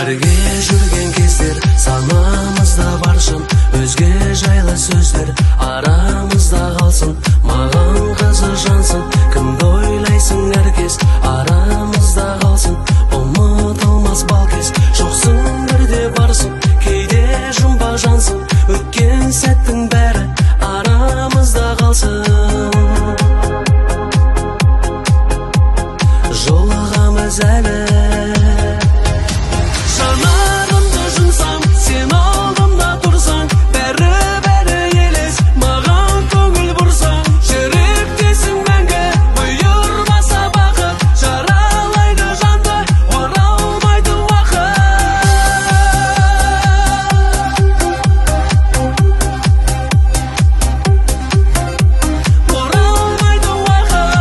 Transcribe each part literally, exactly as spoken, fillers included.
Бірге жүрген кездер санамызда баршын, өзге жайлы сөздер арамызда қалсын. Маған қызы жансын, кімді ойлайсың әркез арамызда қалсын. Ұмытылмас бал кез, жоқсың бірде барсың, кейде жұмбақ жансың. Өткен сәттің бәрі арамызда қалсын. Жолығамыз әлі, жанарымды жұмсам, сен алдымда тұрсаң, бәрі-бәрі елес, маған көңіл бұрсаң. Жүректесің мәңгі, бұйырмаса бақыт, жаралайды жанды, оралмайды уақыт. Оралмайды уақыт.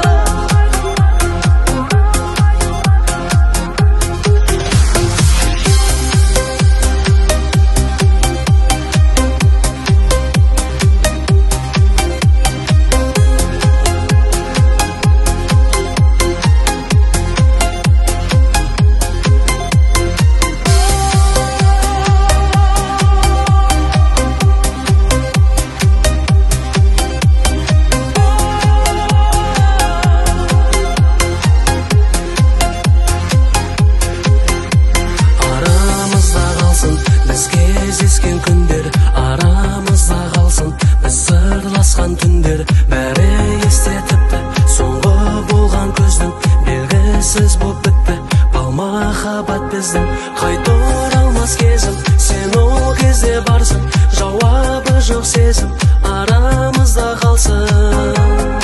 Арамызда қалсын, біз кездескен күндер, арамызда қалсын, біз сырласқан түндер, бәрі есте тіпті. Соңғы болған көздің белгісіз боп бітті, ал махаббат біздің қайта оралмас кезім. Сен ол кезде барсың, жауабы жоқ сезім арамызда қалсын.